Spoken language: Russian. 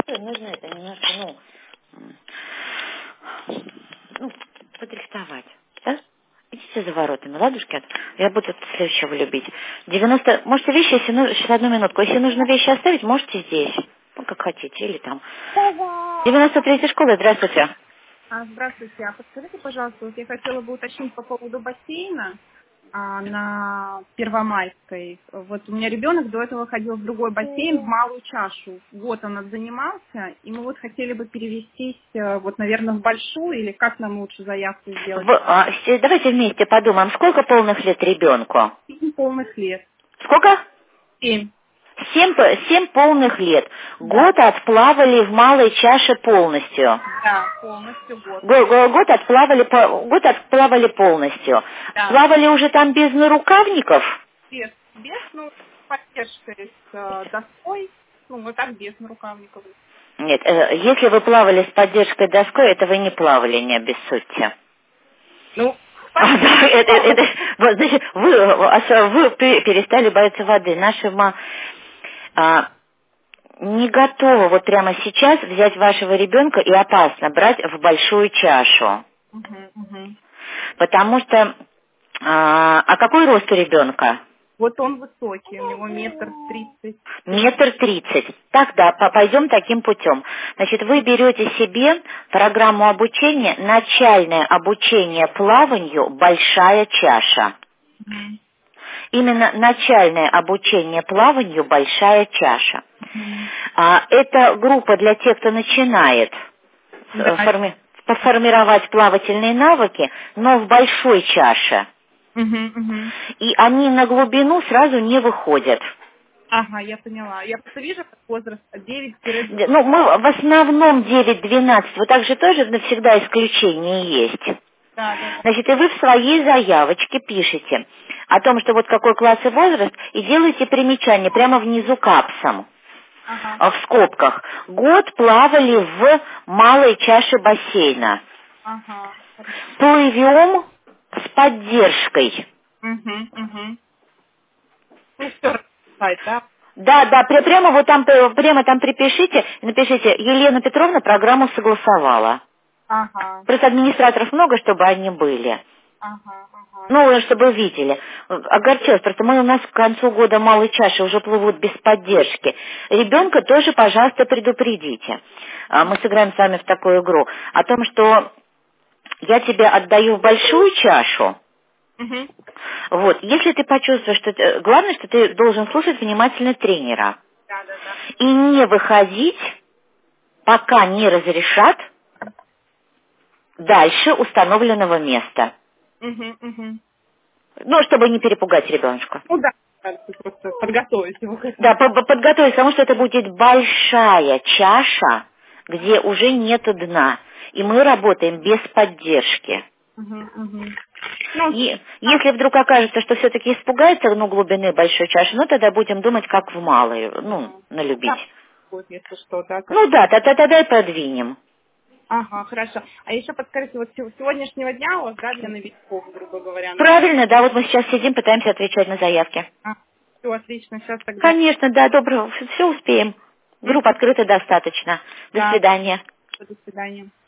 Нужно это немножко, подрихтовать. Да? Идите за воротами, ладушки? Я буду следующего любить. 90... Можете вещи, если нужно... Сейчас одну минутку. Если нужно вещи оставить, можете здесь. Ну, как хотите, или там. 93-я школа, здравствуйте. Здравствуйте. А подскажите, пожалуйста, вот я хотела бы уточнить по поводу бассейна на Первомайской. Вот у меня ребенок до этого ходил в другой бассейн, в Малую Чашу. Год он отзанимался, и мы вот хотели бы перевестись, вот, наверное, в Большую, или как нам лучше заявку сделать? Давайте вместе подумаем, сколько полных лет ребенку? 7 полных лет. Сколько? 7. 7 полных лет. Да. Год отплавали в Малой Чаше полностью. Да, полностью год. Год отплавали полностью. Да. Плавали уже там без нарукавников? Без, поддержкой с доской, вот так без нарукавников. Нет, если вы плавали с поддержкой доской, это вы не плавали, не обессудьте. Ну, Вот, значит, вы перестали бояться воды. Наша не готова вот прямо сейчас взять вашего ребенка, и опасно брать в большую чашу. Потому что... А какой рост у ребенка? Вот он высокий, у него 1,30 м. 1,30 м. Тогда пойдем таким путем. Значит, вы берете себе программу обучения, начальное обучение плаванию «Большая чаша». Именно начальное обучение плаванию «Большая чаша». Это группа для тех, кто начинает формировать плавательные навыки, но в большой чаше. И они на глубину сразу не выходят. Ага, я поняла. Я просто вижу возраст 9-12. Мы в основном 9-12. Вот так же тоже навсегда исключение есть. Да. Значит, и вы в своей заявочке пишете о том, что вот какой класс и возраст, и делаете примечание прямо внизу капсом. Ага. В скобках. Год плавали в малой чаше бассейна. Ага. Плывем с поддержкой. Ну, все, да? Да, прямо вот там, прямо там припишите, напишите, Елена Петровна программу согласовала. Ага. Просто администраторов много, чтобы они были. Ага. Чтобы видели. Огорчилась, просто мы у нас к концу года малой чаши уже плывут без поддержки. Ребенка тоже, пожалуйста, предупредите. Мы сыграем с вами в такую игру. О том, что я тебя отдаю в большую чашу. Вот, если ты почувствуешь, что... Главное, что ты должен слушать внимательно тренера. Да. И не выходить, пока не разрешат дальше установленного места. Чтобы не перепугать ребенка. Ну да, просто подготовить его к этому. Да, подготовить, потому что это будет большая чаша, где уже нету дна. И мы работаем без поддержки. И если вдруг окажется, что все-таки испугается глубины большой чаши, тогда будем думать, как в малую, налюбить. Вот, если что, да? Тогда и продвинем. Ага, хорошо. А еще подскажите, вот сегодняшнего дня у вас, да, для новичков, грубо говоря? Правильно, да, вот мы сейчас сидим, пытаемся отвечать на заявки. Все, отлично, сейчас тогда. Конечно, да, доброго, все успеем. Группа открыта достаточно. До свидания. До свидания.